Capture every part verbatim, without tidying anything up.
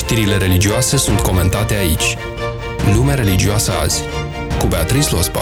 Știrile religioase sunt comentate aici. Lumea religioasă azi, cu Beatrice Lospa.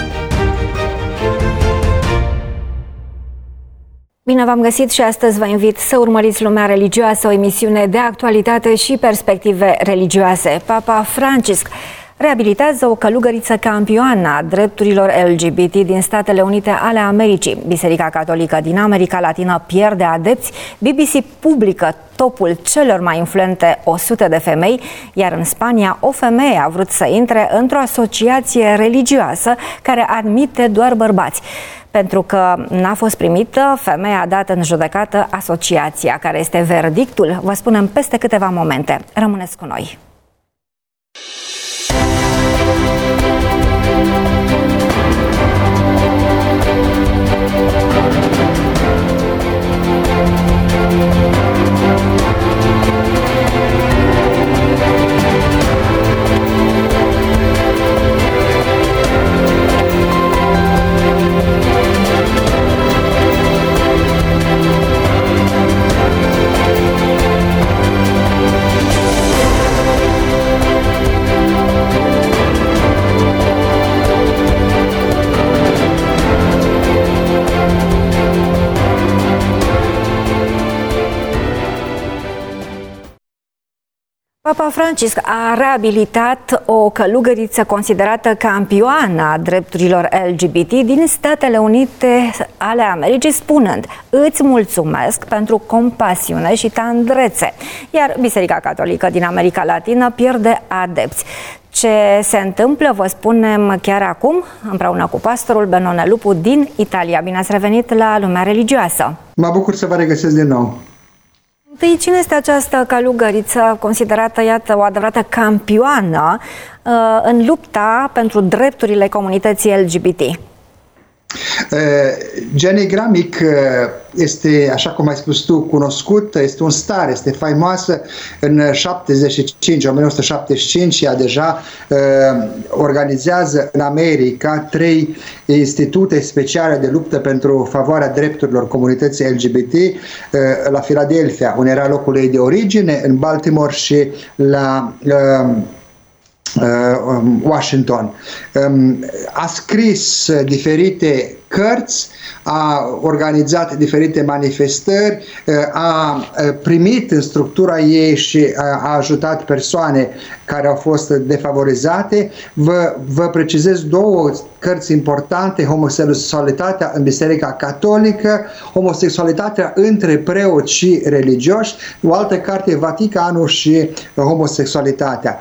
Bine v-am găsit și astăzi vă invit să urmăriți Lumea Religioasă, o emisiune de actualitate și perspective religioase. Papa Francisc reabilitează o călugăriță campioană a drepturilor L G B T din Statele Unite ale Americii. Biserica Catolică din America Latină pierde adepți. B B C publică topul celor mai influente o sută de femei, iar în Spania o femeie a vrut să intre într-o asociație religioasă care admite doar bărbați. Pentru că n-a fost primită, femeia a dat în judecată asociația. Care este verdictul? Vă spunem peste câteva momente. Rămâneți cu noi! Papa Francisc a reabilitat o călugăriță considerată campioană a drepturilor L G B T din Statele Unite ale Americii, spunând: "Îți mulțumesc pentru compasiune și tandrețe." Iar Biserica Catolică din America Latină pierde adepți. Ce se întâmplă, vă spunem chiar acum, împreună cu pastorul Benone Lupu din Italia. Bine ați revenit la Lumea Religioasă! Mă bucur să vă regăsesc din nou! Întâi, cine este această călugăriță considerată, iată, o adevărată campioană uh, în lupta pentru drepturile comunității L G B T? Uh, Jenny Gramick este, așa cum ai spus tu, cunoscută, este un star, este faimoasă. În șaptezeci și cinci, o mie nouă sute șaptezeci și cinci, ea deja uh, organizează în America trei institute speciale de luptă pentru favoarea drepturilor comunității L G B T, uh, la Philadelphia, unde era locul ei de origine, în Baltimore și la uh, Washington. A scris diferite cărți, a organizat diferite manifestări, a primit în structura ei și a ajutat persoane care au fost defavorizate. Vă, vă precizez două cărți importante: Homosexualitatea în Biserica Catolică, Homosexualitatea între preoți și religioși, o altă carte, Vaticanul și Homosexualitatea.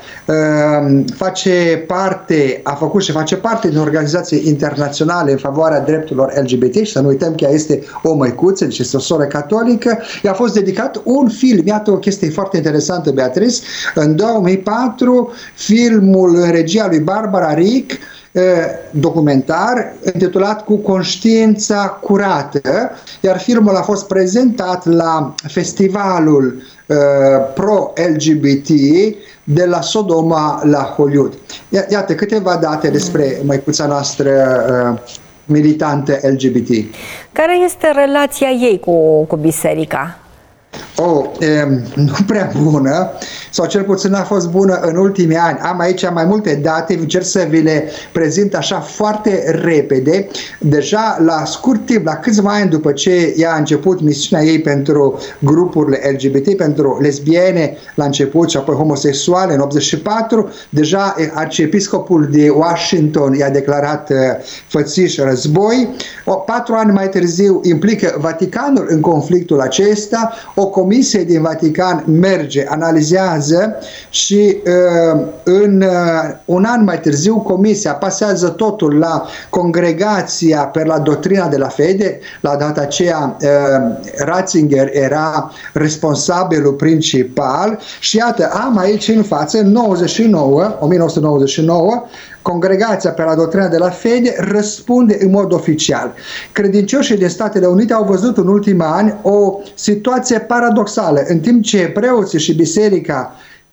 Face parte, a făcut și face parte din organizații internaționale în favoarea drepturilor L G B T și să nu uităm că ea este o măicuță, deci este o soră catolică. I-a fost dedicat un film, iată o chestie foarte interesantă, Beatrice, în două mii patru, filmul în regia lui Barbara Rick, documentar intitulat Cu conștiința curată, iar filmul a fost prezentat la festivalul uh, pro-L G B T de la Sodoma la Hollywood. Iată câteva date despre măicuța noastră uh, militantă L G B T. Care este relația ei cu, cu biserica? Oh, e, nu prea bună, sau cel puțin a fost bună în ultimii ani. Am aici mai multe date, încerc să vi le prezint așa foarte repede. Deja la scurt timp, la câțiva ani după ce ea a început misiunea ei pentru grupurile L G B T, pentru lesbiene la început și apoi homosexuale în optzeci și patru, deja arciepiscopul de Washington i-a declarat uh, fățiș război. O, patru ani mai târziu implică Vaticanul în conflictul acesta. O comisie din Vatican merge, analizează și uh, în uh, un an mai târziu comisia pasează totul la Congregația per la Doctrina de la Fede. La data aceea uh, Ratzinger era responsabilul principal și iată, am aici în față în nouăzeci și nouă, o mie nouă sute nouăzeci și nouă, Congregația per la Doctrina de la Fede răspunde în mod oficial. Credincioșii din Statele Unite au văzut în ultimii ani o situație paradoxală. În timp ce preoții și biserica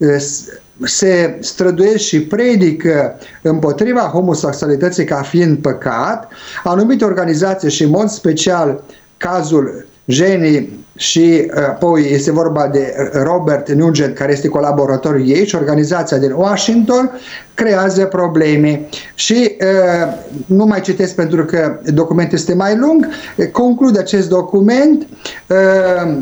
se străduiesc și predică împotriva homosexualității ca fiind păcat, anumite organizații și în mod special cazul Jenny și apoi este vorba de Robert Nugent, care este colaboratorul ei, și organizația din Washington creează probleme. Și uh, nu mai citesc pentru că documentul este mai lung, conclude acest document, uh,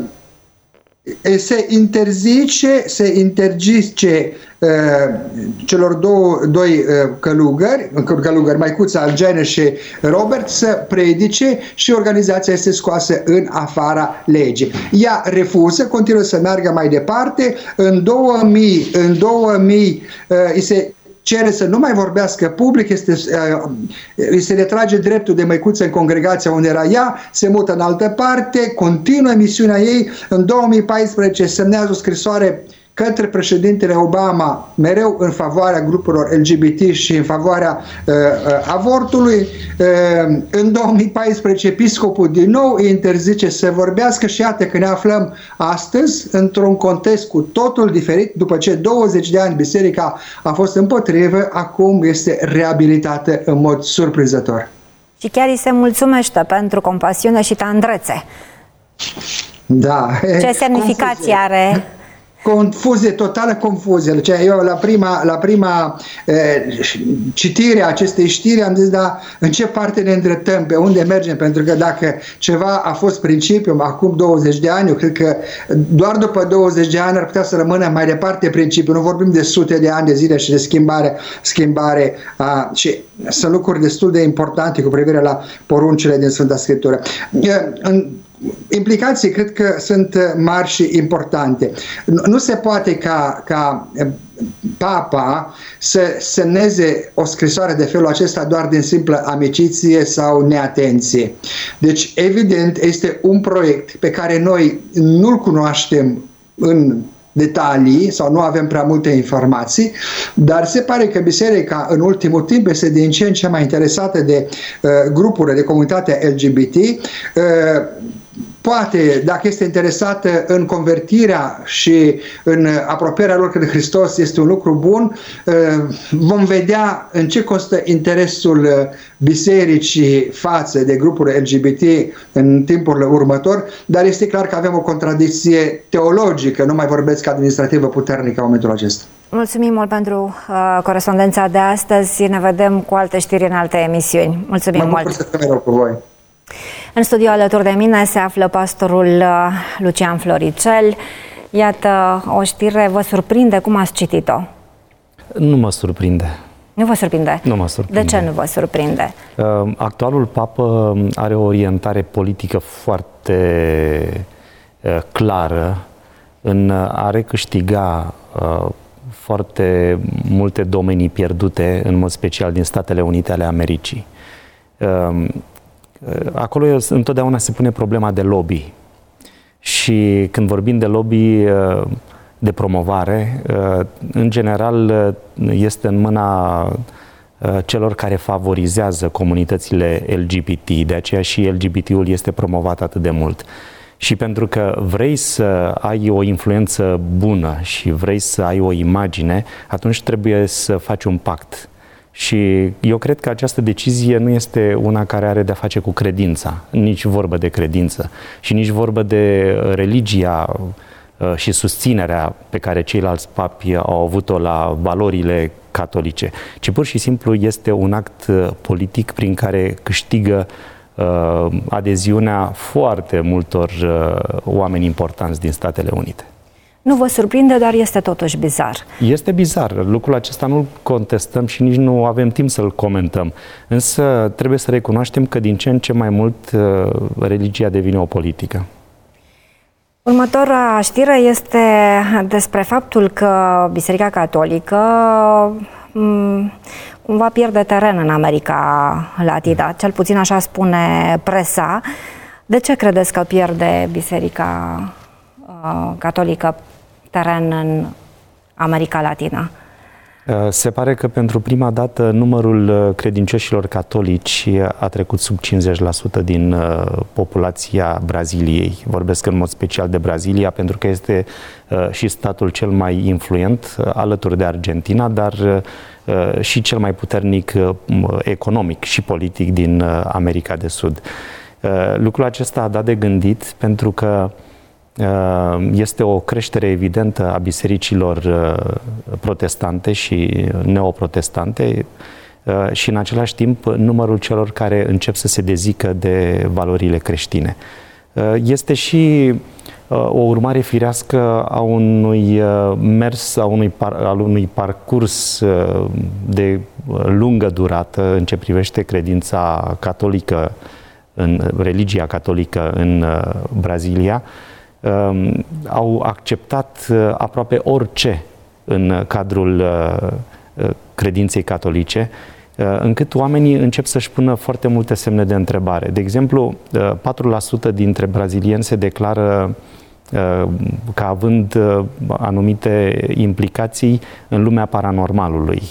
se interzice, se interzice uh, celor două, doi uh, călugări, călugări, Maicuța Algene și Robert, să predice și organizația este scoasă în afara legii. Ea refuză, continuă să meargă mai departe. În două mii, în două mii uh, îi se cere să nu mai vorbească public, este, uh, îi se retrage dreptul de măicuță în congregația unde era ea, se mută în altă parte, continuă misiunea ei. În două mii paisprezece semnează o scrisoare către președintele Obama, mereu în favoarea grupurilor L G B T și în favoarea uh, uh, avortului. Uh, în două mii paisprezece episcopul din nou îi interzice să vorbească și iată că ne aflăm astăzi într-un context cu totul diferit. După ce douăzeci de ani biserica a fost împotrivă, acum este reabilitată în mod surprinzător. Și chiar îi se mulțumește pentru compasiune și tandrețe. Da. Ce semnificație are? Confuzie, totală confuzie. Deci eu la prima, la prima eh, citire a acestei știri am zis, da, în ce parte ne îndreptăm, pe unde mergem, pentru că dacă ceva a fost principiu acum douăzeci de ani, eu cred că doar după douăzeci de ani ar putea să rămână mai departe principiul. Nu vorbim de sute de ani de zile și de schimbare, schimbare a, și sunt lucruri destul de importante cu privire la poruncile din Sfânta Scriptură. În implicații cred că sunt mari și importante. Nu se poate ca, ca Papa să semneze o scrisoare de felul acesta doar din simplă amiciție sau neatenție. Deci, evident, este un proiect pe care noi nu-l cunoaștem în detalii sau nu avem prea multe informații, dar se pare că biserica în ultimul timp este din ce în ce mai interesată de uh, grupuri de comunitate L G B T. Uh, Poate, dacă este interesată în convertirea și în apropierea lor către Hristos, este un lucru bun. Vom vedea în ce constă interesul bisericii față de grupuri L G B T în timpul următor, dar este clar că avem o contradicție teologică, nu mai vorbesc administrativă puternică în momentul acesta. Mulțumim mult pentru uh, corespondența de astăzi. Ne vedem cu alte știri în alte emisiuni. Mulțumim mă mult! Mă bucur să fiu mereu cu voi. În studio alături de mine se află pastorul Lucian Floricel. Iată, o știre vă surprinde? Cum ați citit-o? Nu mă surprinde. Nu vă surprinde? Nu mă surprinde. De ce nu vă surprinde? Actualul papă are o orientare politică foarte clară în a recâștiga foarte multe domenii pierdute, în mod special din Statele Unite ale Americii. Acolo întotdeauna se pune problema de lobby și când vorbim de lobby de promovare, în general este în mâna celor care favorizează comunitățile L G B T, de aceea și L G B T-ul este promovat atât de mult. Și pentru că vrei să ai o influență bună și vrei să ai o imagine, atunci trebuie să faci un pact. Și eu cred că această decizie nu este una care are de-a face cu credința, nici vorbă de credință și nici vorbă de religia și susținerea pe care ceilalți papi au avut-o la valorile catolice, ci pur și simplu este un act politic prin care câștigă uh, adeziunea foarte multor uh, oameni importanți din Statele Unite. Nu vă surprinde, dar este totuși bizar. Este bizar. Lucrul acesta nu-l contestăm și nici nu avem timp să-l comentăm. Însă trebuie să recunoaștem că din ce în ce mai mult uh, religia devine o politică. Următoarea știre este despre faptul că Biserica Catolică m- cumva pierde teren în America Latină. Cel puțin așa spune presa. De ce credeți că pierde Biserica uh, Catolică teren în America Latină? Se pare că pentru prima dată numărul credincioșilor catolici a trecut sub cincizeci la sută din populația Braziliei. Vorbesc în mod special de Brazilia pentru că este și statul cel mai influent alături de Argentina, dar și cel mai puternic economic și politic din America de Sud. Lucrul acesta a dat de gândit pentru că Este o creștere evidentă a bisericilor protestante și neoprotestante și în același timp numărul celor care încep să se dezică de valorile creștine. Este și o urmare firească a unui mers, a unui, par, al unui parcurs de lungă durată în ce privește credința catolică, în religia catolică în Brazilia. Au acceptat aproape orice în cadrul credinței catolice, încât oamenii încep să-și pună foarte multe semne de întrebare. De exemplu, patru la sută dintre brazilieni se declară ca având anumite implicații în lumea paranormalului.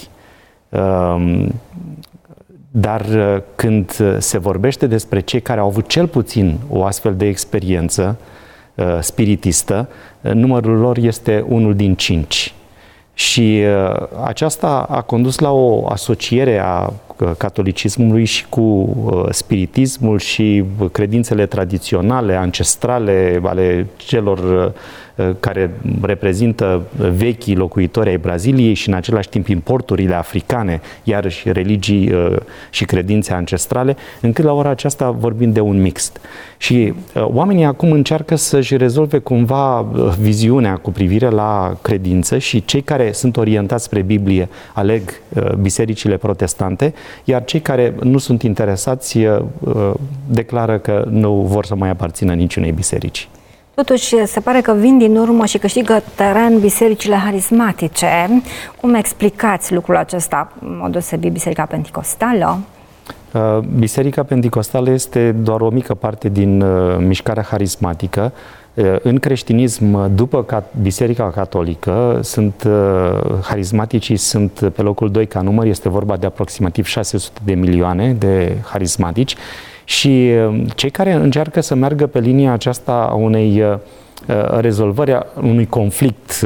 Dar când se vorbește despre cei care au avut cel puțin o astfel de experiență spiritistă, numărul lor este unul din cinci. Și aceasta a condus la o asociere a catolicismului și cu spiritismul și credințele tradiționale, ancestrale ale celor care reprezintă vechii locuitori ai Braziliei și în același timp importurile africane, iarăși religii și credințe ancestrale, încât la ora aceasta vorbim de un mixt. Și oamenii acum încearcă să-și rezolve cumva viziunea cu privire la credință și cei care sunt orientați spre Biblie aleg bisericile protestante, iar cei care nu sunt interesați declară că nu vor să mai aparțină niciunei biserici. Totuși, se pare că vin din urmă și câștigă teren bisericile harismatice. Cum explicați lucrul acesta, în mod deosebit Biserica Penticostală? Biserica Penticostală este doar o mică parte din mișcarea harismatică. În creștinism, după Biserica Catolică, sunt, harismaticii sunt pe locul doi ca număr, este vorba de aproximativ șase sute de milioane de harismatici. Și cei care încearcă să meargă pe linia aceasta a unei rezolvări a unui conflict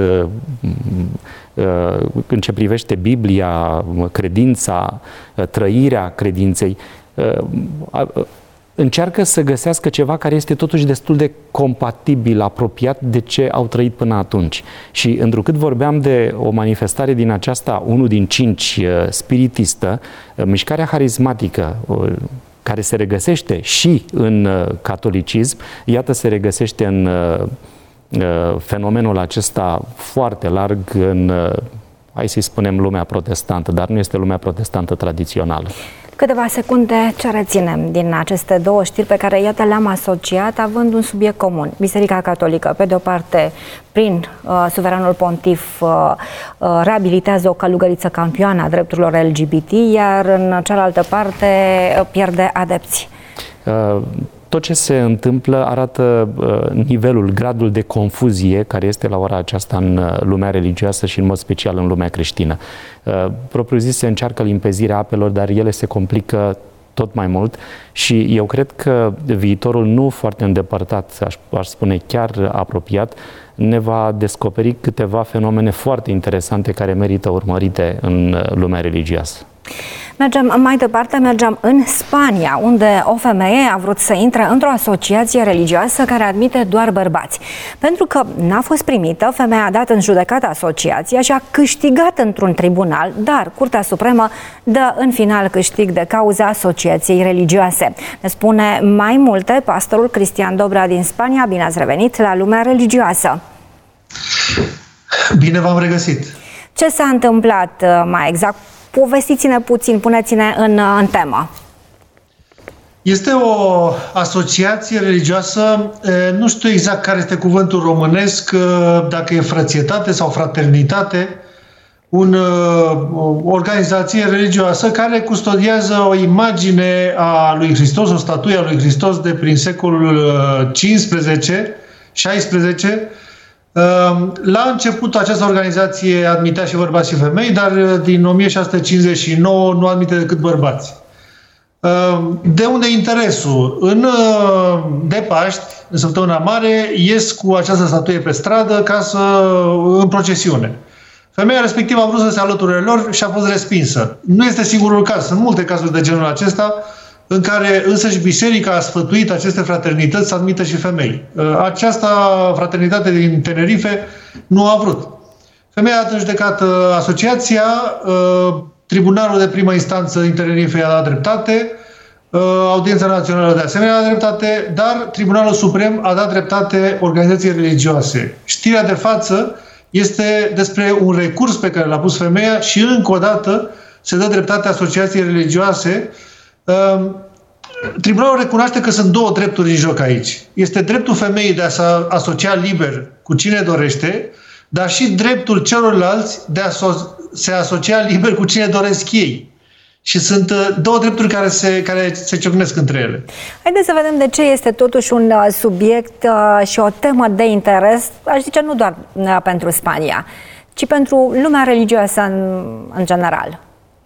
în ce privește Biblia, credința, trăirea credinței, încearcă să găsească ceva care este totuși destul de compatibil, apropiat de ce au trăit până atunci. Și întrucât vorbeam de o manifestare din aceasta, unul din cinci, spiritistă, mișcarea harismatică, care se regăsește și în catolicism, iată se regăsește în fenomenul acesta foarte larg în, hai să-i spunem, lumea protestantă, dar nu este lumea protestantă tradițională. Câteva secunde, ce reținem din aceste două știri pe care, iată, le-am asociat având un subiect comun. Biserica Catolică, pe de-o parte, prin uh, suveranul pontif, uh, uh, reabilitează o călugăriță campioană a drepturilor L G B T, iar în cealaltă parte uh, pierde adepți. Uh. Tot ce se întâmplă arată uh, nivelul, gradul de confuzie care este la ora aceasta în uh, lumea religioasă și în mod special în lumea creștină. Uh, propriu zis se încearcă limpezirea apelor, dar ele se complică tot mai mult și eu cred că viitorul nu foarte îndepărtat, aș, aș spune chiar apropiat, ne va descoperi câteva fenomene foarte interesante care merită urmărite în lumea religioasă. Mergem mai departe, mergem în Spania, unde o femeie a vrut să intre într-o asociație religioasă care admite doar bărbați. Pentru că n-a fost primită, femeia a dat în judecată asociația și a câștigat într-un tribunal, dar Curtea Supremă dă în final câștig de cauza asociației religioase. Ne spune mai multe pastorul Cristian Dobra din Spania. Bine ați revenit la lumea religioasă! Bine v-am regăsit! Ce s-a întâmplat mai exact? Povestiți-ne puțin, puneți-ne în, în temă. Este o asociație religioasă, nu știu exact care este cuvântul românesc, dacă e frățietate sau fraternitate, un, o organizație religioasă care custodiază o imagine a lui Hristos, o statuie a lui Hristos de prin secolul cincisprezece șaisprezece. La început această organizație admitea și bărbați și femei, dar din o mie șase sute cincizeci și nouă nu admite decât bărbați. De unde interesul? În, de Paști, în săptămâna mare, ies cu această statuie pe stradă ca să, în procesiune. Femeia respectivă a vrut să se alăture lor și a fost respinsă. Nu este singurul caz, sunt multe cazuri de genul acesta. în care însăși biserica a sfătuit aceste fraternități să admită și femei. Această fraternitate din Tenerife nu a vrut. Femeia a dat în judecată asociația, Tribunalul de primă instanță din Tenerife i-a dat dreptate, Audiența Națională de asemenea a dat dreptate, dar Tribunalul Suprem a dat dreptate organizației religioase. Știrea de față este despre un recurs pe care l-a pus femeia și încă o dată se dă dreptate asociației religioase. Tribunalul recunoaște că sunt două drepturi în joc aici. Este dreptul femeii de a se asocia liber cu cine dorește, dar și dreptul celorlalți de a se asocia liber cu cine doresc ei. Și sunt două drepturi care se, care se ciocnesc între ele. Haideți să vedem de ce este totuși un subiect și o temă de interes, aș zice, nu doar pentru Spania, ci pentru lumea religioasă în, în general.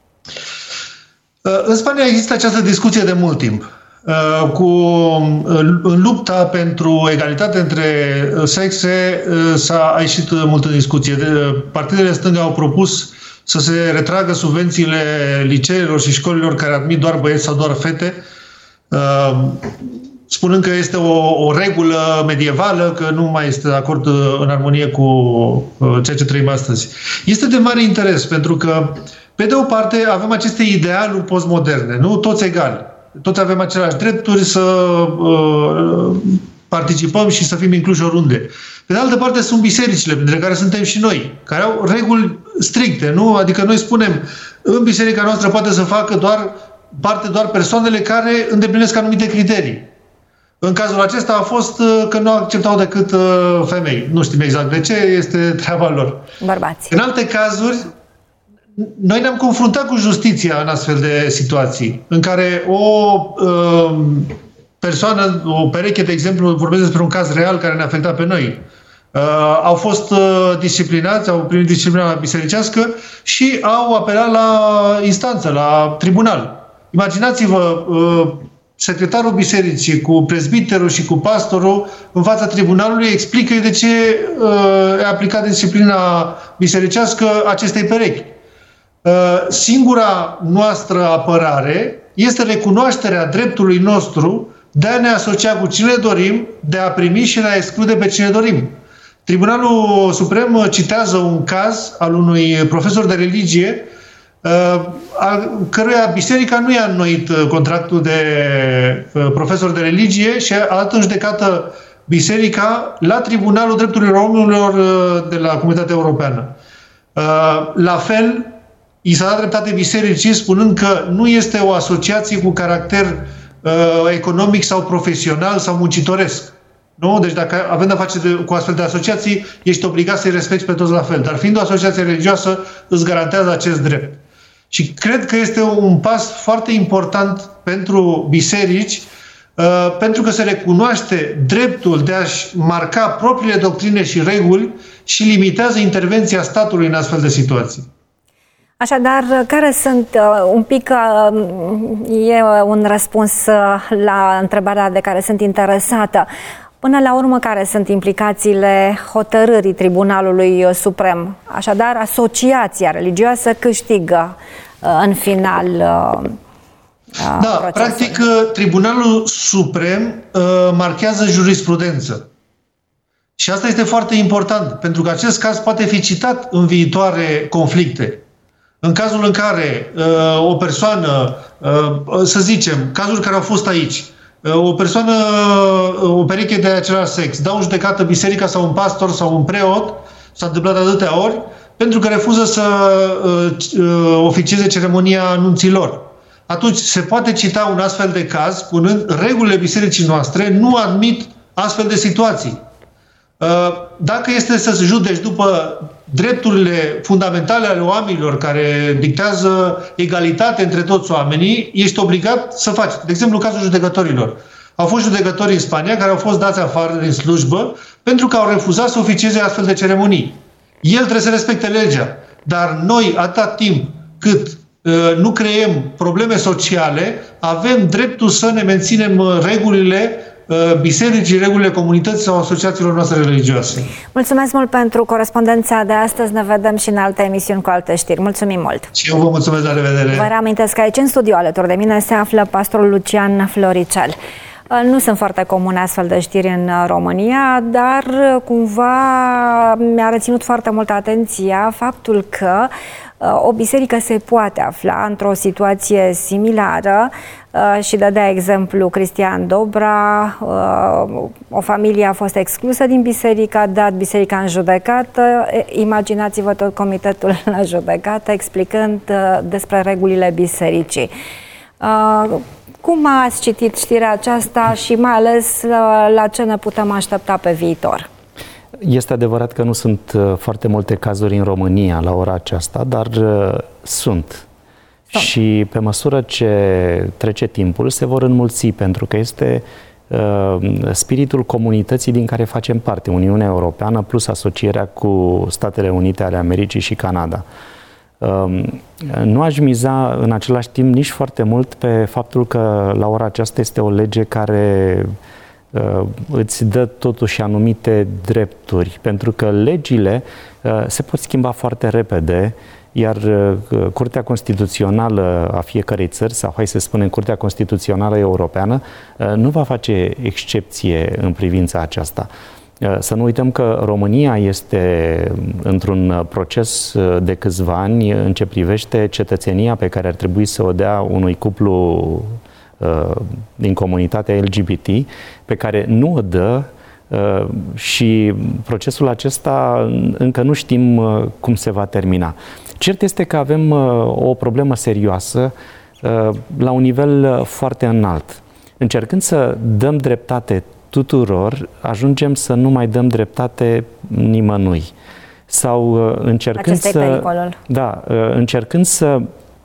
În Spania există această discuție de mult timp. Cu, în lupta pentru egalitate între sexe s-a ieșit mult în discuție. Partidele stânga au propus să se retragă subvențiile liceelor și școlilor care admit doar băieți sau doar fete, spunând că este o, o regulă medievală, că nu mai este de acord în armonie cu ceea ce trăim astăzi. Este de mare interes, pentru că, pe de o parte, avem aceste idealuri postmoderne, nu? Toți egali. Toți avem aceleași drepturi să uh, participăm și să fim incluși oriunde. Pe de altă parte, sunt bisericile, printre care suntem și noi, care au reguli stricte, nu? Adică noi spunem, în biserica noastră poate să facă doar parte doar persoanele care îndeplinesc anumite criterii. În cazul acesta a fost că nu acceptau decât femei. Nu știm exact de ce, este treaba lor. Bărbați. În alte cazuri, noi ne-am confruntat cu justiția în astfel de situații, în care o uh, persoană, o pereche, de exemplu, vorbesc despre un caz real care ne-a afectat pe noi, uh, au fost uh, disciplinați, au primit disciplina bisericească și au apelat la instanță, la tribunal. Imaginați-vă, uh, secretarul bisericii cu prezbiterul și cu pastorul în fața tribunalului explică de ce uh, a aplicat disciplina bisericească acestei perechi. Uh, singura noastră apărare este recunoașterea dreptului nostru de a ne asocia cu cine dorim, de a primi și de a exclude pe cine dorim. Tribunalul Suprem citează un caz al unui profesor de religie a căruia biserica nu i-a înnoit contractul de profesor de religie și a dat în judecată biserica la Tribunalul Drepturilor Omului de la Comunitatea Europeană. La fel, i s-a dat dreptate bisericii spunând că nu este o asociație cu caracter economic sau profesional sau muncitoresc. Nu? Deci dacă avem de face de, cu astfel de asociații, ești obligat să-i respecti pe toți la fel. Dar fiind o asociație religioasă, îți garantează acest drept. Și cred că este un pas foarte important pentru biserici, uh, pentru că se recunoaște dreptul de a-și marca propriile doctrine și reguli și limitează intervenția statului în astfel de situații. Așadar, care sunt, uh, un pic, uh, e un răspuns uh, la întrebarea de care sunt interesată. Până la urmă, care sunt implicațiile hotărârii Tribunalului Suprem? Așadar, asociația religioasă câștigă uh, în final uh, Da, procesul. Practic, Tribunalul Suprem uh, marchează jurisprudență. Și asta este foarte important, pentru că acest caz poate fi citat în viitoare conflicte. În cazul în care uh, o persoană, uh, să zicem, cazuri care au fost aici, uh, o persoană, uh, o pereche de același sex, dau în judecată biserica sau un pastor sau un preot, s-a întâmplat de atâtea ori, pentru că refuză să uh, uh, oficieze ceremonia anunților. Atunci se poate cita un astfel de caz, spunând regulile bisericii noastre nu admit astfel de situații. Dacă este să se judeci după drepturile fundamentale ale oamenilor care dictează egalitate între toți oamenii, ești obligat să faci. De exemplu, cazul judecătorilor. Au fost judecători în Spania care au fost dați afară din slujbă pentru că au refuzat să oficieze astfel de ceremonii. El trebuie să respecte legea, dar noi, atâta timp cât uh, nu creăm probleme sociale, avem dreptul să ne menținem regulile bisericii, regulile comunității sau asociațiilor noastre religioase. Mulțumesc mult pentru corespondența de astăzi. Ne vedem și în alte emisiuni cu alte știri. Mulțumim mult! Și eu vă mulțumesc, la revedere! Vă reamintesc că aici în studio alături de mine se află pastorul Lucian Floricel. Nu sunt foarte comune astfel de știri în România, dar cumva mi-a reținut foarte mult atenția faptul că o biserică se poate afla într-o situație similară și dădea exemplu Cristian Dobra. O familie a fost exclusă din biserică, a dat biserica în judecată. Imaginați-vă tot comitetul la judecată explicând despre regulile bisericii. Cum ați citit știrea aceasta și mai ales la ce ne putem aștepta pe viitor? Este adevărat că nu sunt foarte multe cazuri în România la ora aceasta, dar uh, sunt. Sunt. Și pe măsură ce trece timpul, se vor înmulți, pentru că este uh, spiritul comunității din care facem parte, Uniunea Europeană, plus asocierea cu Statele Unite ale Americii și Canada. Uh, nu aș miza în același timp nici foarte mult pe faptul că la ora aceasta este o lege care uh, îți dă totuși anumite drepturi, pentru că legile uh, se pot schimba foarte repede, iar uh, Curtea Constituțională a fiecărei țări, sau hai să spunem Curtea Constituțională Europeană, uh, nu va face excepție în privința aceasta. Să nu uităm că România este într-un proces de câțiva ani în ce privește cetățenia pe care ar trebui să o dea unui cuplu uh, din comunitatea L G B T, pe care nu o dă uh, și procesul acesta încă nu știm uh, cum se va termina. Cert este că avem uh, o problemă serioasă uh, la un nivel foarte înalt. Încercând să dăm dreptate tuturor, ajungem să nu mai dăm dreptate nimănui. Sau uh, încercând Acesta să... e pericolul. Da, uh, încercând să,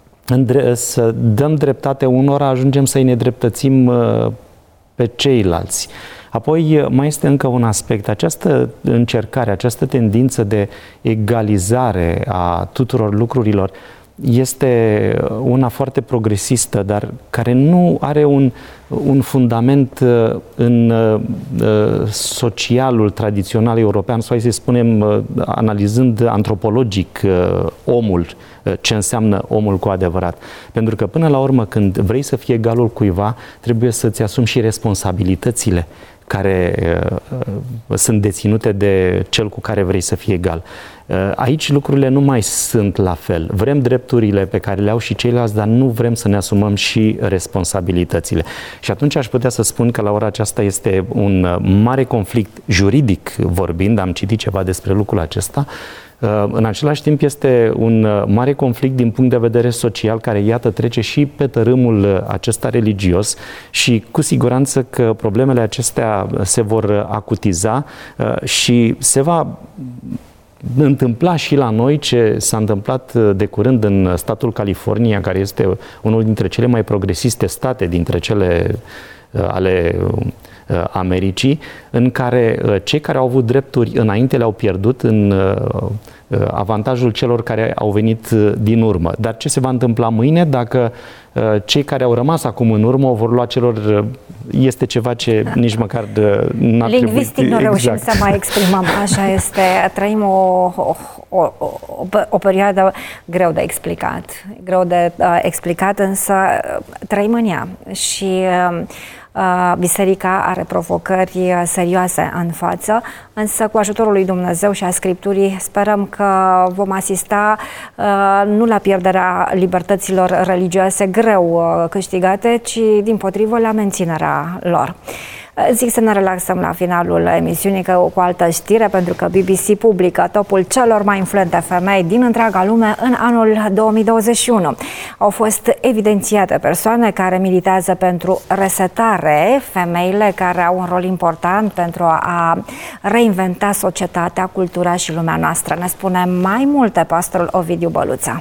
să dăm dreptate unora, ajungem să-i nedreptățim uh, pe ceilalți. Apoi uh, mai este încă un aspect. Această încercare, această tendință de egalizare a tuturor lucrurilor este una foarte progresistă, dar care nu are un, un fundament în uh, socialul tradițional european, sau hai să spunem, uh, analizând antropologic uh, omul, uh, ce înseamnă omul cu adevărat. Pentru că până la urmă, când vrei să fii egalul cuiva, trebuie să-ți asumi și responsabilitățile care uh, sunt deținute de cel cu care vrei să fii egal. Uh, aici lucrurile nu mai sunt la fel. Vrem drepturile pe care le au și ceilalți, dar nu vrem să ne asumăm și responsabilitățile. Și atunci aș putea să spun că la ora aceasta este un mare conflict juridic vorbind, am citit ceva despre lucrul acesta. În același timp este un mare conflict din punct de vedere social care, iată, trece și pe tărâmul acesta religios și cu siguranță că problemele acestea se vor acutiza și se va întâmpla și la noi ce s-a întâmplat de curând în statul California, care este unul dintre cele mai progresiste state dintre cele ale Americii, în care cei care au avut drepturi înainte le-au pierdut în avantajul celor care au venit din urmă. Dar ce se va întâmpla mâine dacă cei care au rămas acum în urmă o vor lua celor, este ceva ce nici măcar n-ar trebui. Lingvistic nu reușim exact. să mai exprimăm. Așa este. Trăim o, o, o, o, o perioadă greu de explicat. Greu de uh, explicat, însă trăim în ea. Și uh, Biserica are provocări serioase în față, însă cu ajutorul lui Dumnezeu și a Scripturii sperăm că vom asista nu la pierderea libertăților religioase greu câștigate, ci dimpotrivă la menținerea lor. Zic să ne relaxăm la finalul emisiunii că cu altă știre, pentru că B B C publică topul celor mai influente femei din întreaga lume în anul două mii douăzeci și unu. Au fost evidențiate persoane care militează pentru resetare, femeile care au un rol important pentru a reinventa societatea, cultura și lumea noastră. Ne spune mai multe pastorul Ovidiu Băluța.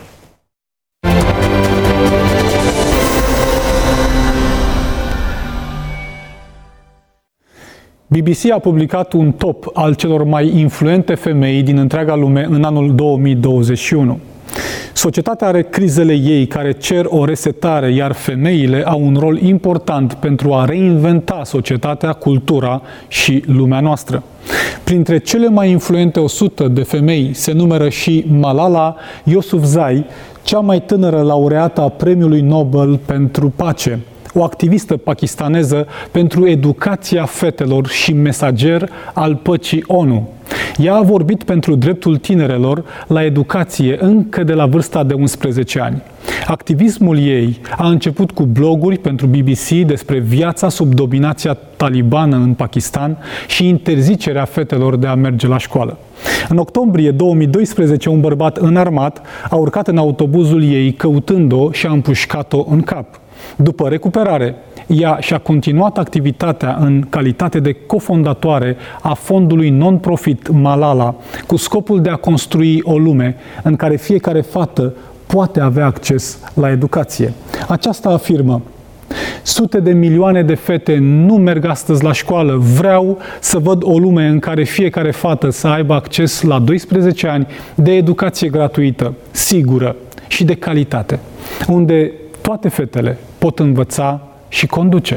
B B C a publicat un top al celor mai influente femei din întreaga lume în anul două mii douăzeci și unu. Societatea are crizele ei care cer o resetare, iar femeile au un rol important pentru a reinventa societatea, cultura și lumea noastră. Printre cele mai influente o sută de femei se numără și Malala Yousafzai, cea mai tânără laureată a Premiului Nobel pentru Pace, o activistă pakistaneză pentru educația fetelor și mesager al păcii O N U. Ea a vorbit pentru dreptul tinerelor la educație încă de la vârsta de unsprezece ani. Activismul ei a început cu bloguri pentru B B C despre viața sub dominația talibană în Pakistan și interzicerea fetelor de a merge la școală. În octombrie două mii doisprezece, un bărbat înarmat a urcat în autobuzul ei căutând-o și a împușcat-o în cap. După recuperare, ea și-a continuat activitatea în calitate de cofondatoare a fondului non-profit Malala, cu scopul de a construi o lume în care fiecare fată poate avea acces la educație. Aceasta afirmă: sute de milioane de fete nu merg astăzi la școală. Vreau să văd o lume în care fiecare fată să aibă acces la doisprezece ani de educație gratuită, sigură și de calitate, unde toate fetele pot învăța și conduce.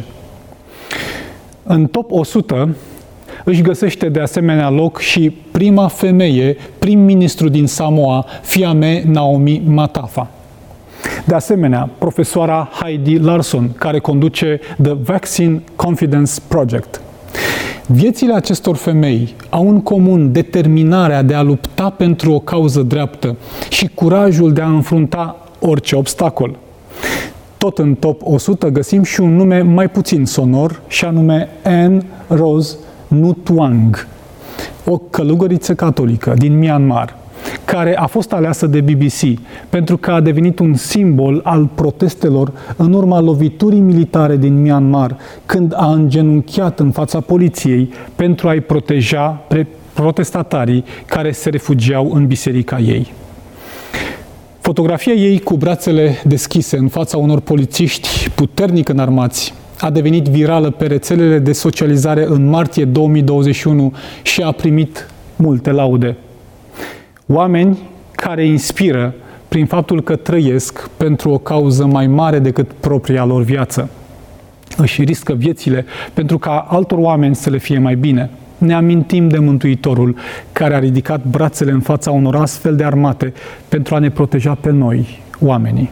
În top o sută își găsește de asemenea loc și prima femeie prim-ministru din Samoa, Fiame Naomi Matafa. De asemenea, profesoara Heidi Larson, care conduce The Vaccine Confidence Project. Viețile acestor femei au în comun determinarea de a lupta pentru o cauză dreaptă și curajul de a înfrunta orice obstacol. Tot în top o sută găsim și un nume mai puțin sonor, și anume Anne Rose Nutuang, o călugăriță catolică din Myanmar, care a fost aleasă de B B C pentru că a devenit un simbol al protestelor în urma loviturii militare din Myanmar, când a îngenunchiat în fața poliției pentru a-i proteja pe protestatarii care se refugiau în biserica ei. Fotografia ei cu brațele deschise în fața unor polițiști puternic înarmați a devenit virală pe rețelele de socializare în martie două mii douăzeci și unu și a primit multe laude. Oameni care inspiră prin faptul că trăiesc pentru o cauză mai mare decât propria lor viață. Își riscă viețile pentru ca altor oameni să le fie mai bine. Ne amintim de Mântuitorul, care a ridicat brațele în fața unor astfel de armate pentru a ne proteja pe noi, oamenii.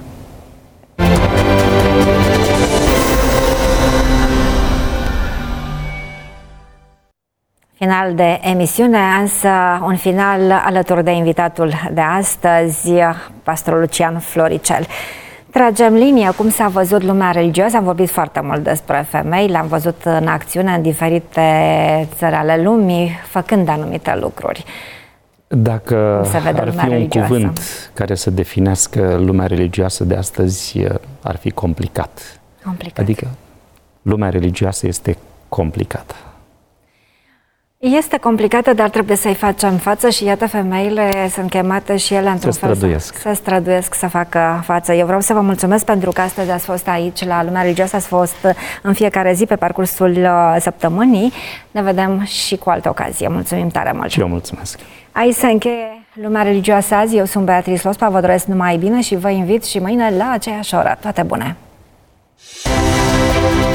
Final de emisiune, însă un final alături de invitatul de astăzi, pastorul Lucian Floricel. Tragem linia, cum s-a văzut lumea religioasă. Am vorbit foarte mult despre femei, le-am văzut în acțiune în diferite țări ale lumii, făcând anumite lucruri. Dacă ar fi un religioasă. cuvânt care să definească lumea religioasă de astăzi, ar fi complicat. Complicat. Adică lumea religioasă este complicată. Este complicată, dar trebuie să-i facem față și iată, femeile sunt chemate și ele într-un fel să se străduiesc să facă față. Eu vreau să vă mulțumesc pentru că astăzi ați fost aici la Lumea Religioasă, ați fost în fiecare zi pe parcursul săptămânii. Ne vedem și cu altă ocazie. Mulțumim tare mult! Și eu mulțumesc! Aici se încheie Lumea Religioasă azi. Eu sunt Beatrice Lospa, vă doresc numai bine și vă invit și mâine la aceeași oră. Toate bune!